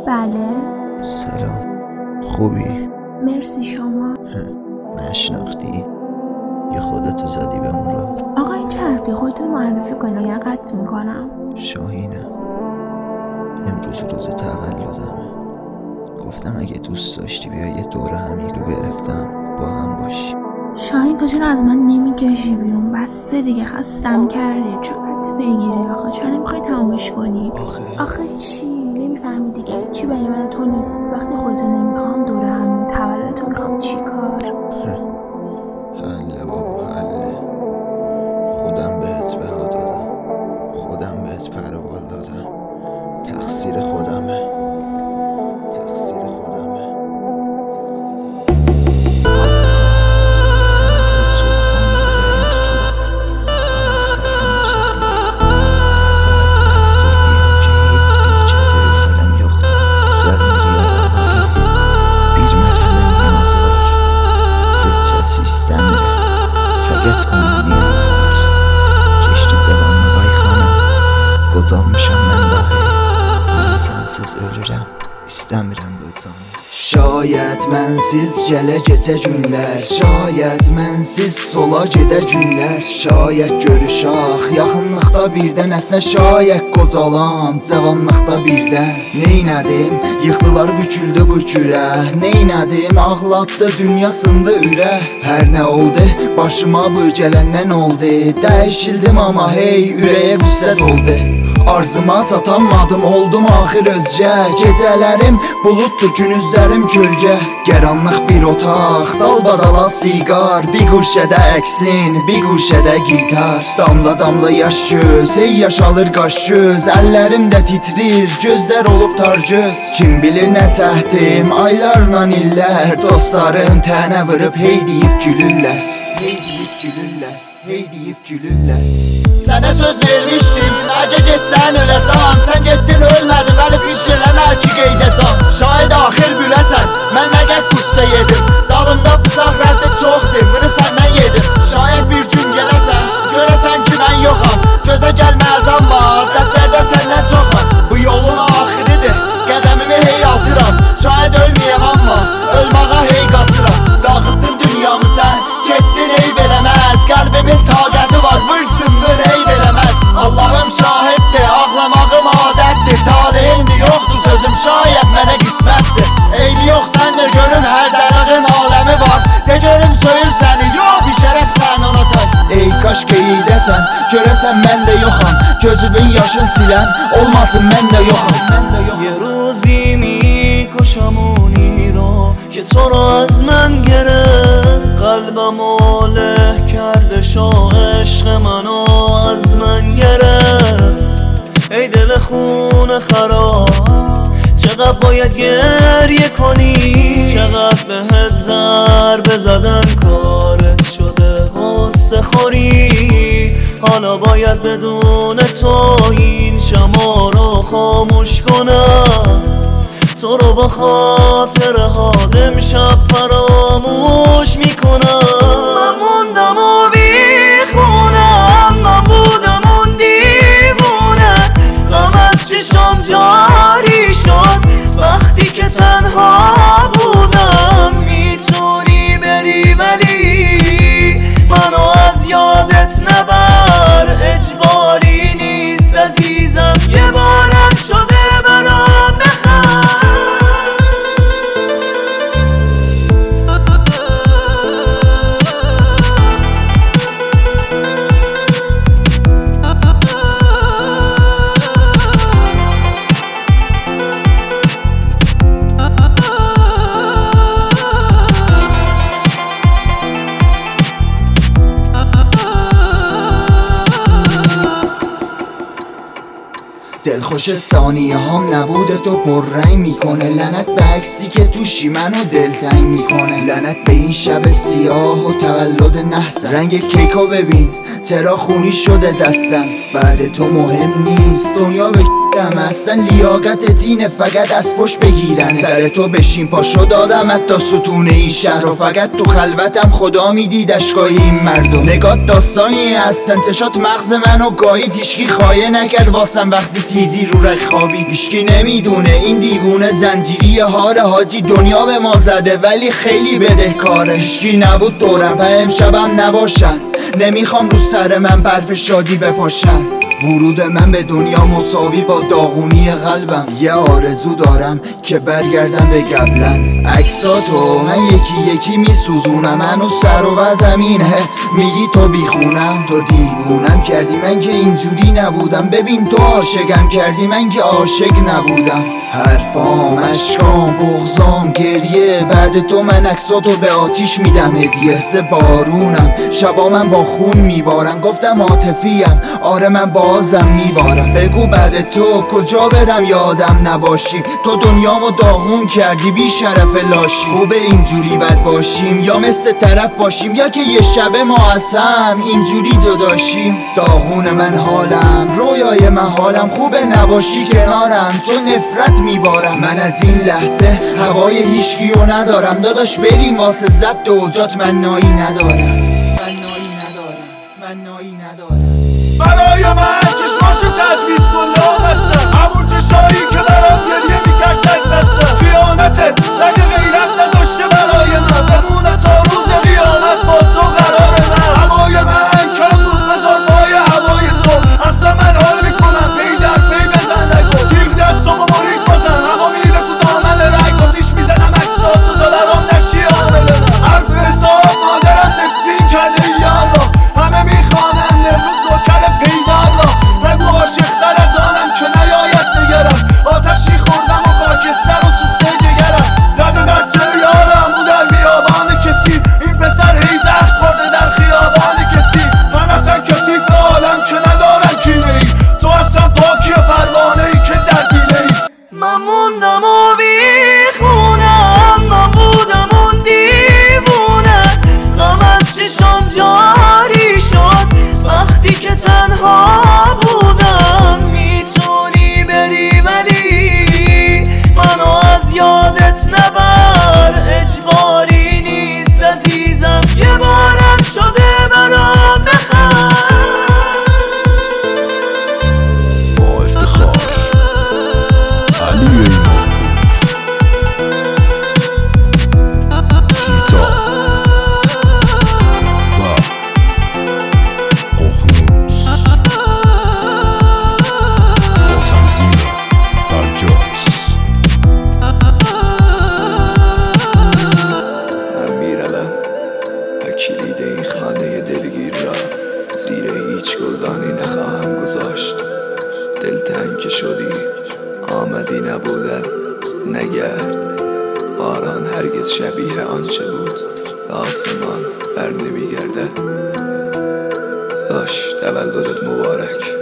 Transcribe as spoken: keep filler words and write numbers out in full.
بله. سلام، خوبی؟ مرسی، شما؟ نشناختی؟ یا خودتو زدی به اون را؟ آقا این چه حرفی؟ خودتون معرفی کنید یا قطع میکنم. شاهینم، امروز روز تولدمه. گفتم اگه دوست داشتی بیا یه دوره همیلو گرفتم با هم باشی. شاهین تو چرا از من نمیکشی بیرون؟ بسته دیگه، خستم کردی. چقدر بگیری آخه؟ چرا نمیخوای تمامش کنی؟ آخه آخه چی؟ نمیفهمی دیگه چی برای من تو نیست. وقتی خودتو نمیخوام دوره همیلو تولدتو میخوام چی کار؟ حله بابا حله، خودم بهت بها دادم، خودم بهت پروال دادم، تقصیر خودمه، تقصیر خودمه، Qocalmışam mən dahi, mən sənsiz ölürəm, istəmirəm bu canı. Şayət mənsiz gələ keçə günlər, şayət mənsiz sola gedə günlər, şayət görüşək yaxınlıqda birdən, əsnə şayət qocalam cavanlıqda birdən. Neynədim, yıxdılar büküldü bu kürə, neynədim, ağlatdı dünya sındı ürə. Hər nə oldu, başıma bu gələndən oldu, dəyişildim amma hey ürəyə qüssət oldu. Arzıma çatanmadım, oldum axir özcə. Gecələrim buluddur, günüzlərim kölgə. Qəranlıq bir otaq, dalbadala siqar, bir quşədə əksin, bir quşədə gitar. Damla damla yaş göz, ey yaşalır qaş göz, əllərim də titrir, gözlər olub tar göz. Kim bilir nə çəhdim, aylarla illər, dostlarım tənə vırıb hey deyib gülürlər, hey deyib gülürlər, hey deyib gülürlər. Sənə söz vermişdim, əcə getsən öləcəm. Sən getdin ölmədim, əli piş eləmə ki qeydəcəm. Şahid axir biləsən, mən nə qəq qüssə yedim. Dalımda bıçaq rəddi çoxdur, bunu səndən yedim. Şayət bir gün gələsən, görəsən ki mən yoxam. Gözə gəlməz amma, dərdlərdə səndən çoxam. Bu yolun axiridir, qədəmimi hey atıram. Şayət ölməyəm amma, ölməğa hey qaçıram. Dağıtdın dünyamı sən, getdin eyb eləməz. Qəlbimin taqəti var, vırsındır eyb eləməz. Allahım şahiddir, ağlamağım adətdir. Talihimdir, yoxdur sözüm, şayət mənə qismətdir. Eyli yox sən də görüm, hər zəlığın aləmi var. De görüm söyür səni, yox bir şərəf sən ona tay. Ey kaş qeydəsən, görəsən mən də yoxam. Gözümün yaşın silən, olmasın mən də yoxam. یه روزی میکشم اونی رو که تو رو از من گرفت. قلبم له کرده شو عشق منو از من گرفت. ای دل خون خراب، چقدر باید گریه کنی، چقدر بهت ضربه زدن کارت شده غصه خوری. حالا باید بدون تو این شمع رو خاموش کنم. تو رو با خاطر حال امشب فراموش میکنم. من موندم و بیخونم، من بودم اون دیوونه. غم از چشم جاری شد وقتی که تنها بودم. میتونی بری ولی منو از یادت نبر. اجباری نیست عزیزم، یه بارم شده برام بخند. دلخوش ثانیه هم نبود تو پررنگ میکنه. لعنت به عکسی که توشی منو دلتنگ میکنه. لعنت به این شب سیاه و تولد نحسن. رنگ کیکو ببین چرا خونی شده دستم. بعد تو مهم نیست دنیا بگیرم، اصلا لیاقت دینه فقط از پشت بگیرن. سر تو بشین پاشو دادم حتی ستونه این شهر و فقط تو خلوتم خدا میدید اشکای این مردم. نگات داستانی هست انتشات مغز منو گاهید، هیچکی خایه نکرد واسم وقتی تیزی رو رخ خوابید. هیچکی نمیدونه این دیوونه زنجیری حال حاجی دنیا به ما زده ولی خیلی بدهکاره. هیچکی نبود دورم و امشبم نباشن، نمیخوام رو سر من برف شادی بپاشن. ورود من به دنیا مساوی با داغونی قلبم. یه آرزو دارم که برگردم به قبلن. عکساتو من یکی یکی میسوزونم، منو سر و زمینه میگی تو بیخونم. تو دیوونم کردی من که اینجوری نبودم، ببین تو عاشقم کردی من که عاشق نبودم. حرفام اشکام بغضام گریه، بعد تو من عکساتو به آتیش میدم هدیه. مثل بارونم شبا من با خون میبارم، گفتم عاطفیم آره من بازم میبارم. بگو بعد تو کجا برم یادم نباشی، تو دنیامو داغون کردی بی شرف لاشی. خوبه اینجوری بد باشیم یا مثل طرف باشیم، یا که یه شبه ما هم اینجوری جداشیم. داغون من حالم رویای من حالم، خوبه نباشی کنارم چون نفرت میبارم. من از این لحظه هوای هیچکیو ندارم، داداش بریم واسه ضبط اوجات من نایی ندارم. من نایی ندارم من نایی ندارم. برای من چشماشو تجویز کن لامستم، همون چشایی که برام گریه میکشد بستم. خیانته رگ غیرت نداشته برای من، بمونه تا روز قیامت با تو قرار من. هوای من کم بود بذار پای هوای تو، اصلا من حال میکنم پی در پی بزن نگو. تیغ دستامو باریک بزن هوا میره تو دامن رگ، آتیش میزنم عکساتو تا برام نشی عامل من. حرف حساب مادرم نفرین کرده یارا، همه میخوانند امروز نوکر پیدار را. نگو عاشق‌تر از آنم که نیاید نگرم، آتشی خوردم و خاکستر و سوخته جگرم. زده در چه یارم او در بیابان کسی، این پسر هی زخم خورده در خیابان کسی. من اصلا کسی فعالم که ندارم کینه ای، تو اصلا پاکی پروانه ای که در دینه ای. من موندم و بیخونم، من بودم اون دیوونه، غم از چشم جاری شد وقتی که تنها بودم. میتونی بری ولی منو از یادت نبر، اجباری نیست عزیزم یه بارم شده برام بخند. با افتخار علی ایمان تیتا و ققنوس با تنظیم برجاس. من میروم و کلید این خانه دلگیر را زیر هیچ گلدانی نخواهم گذاشت. دلتنگ که شدی آمدی نبودم نگرد، باران هرگز شبیه آنچه بود به آسمان بر نمیگردد. باش تولدت مبارک.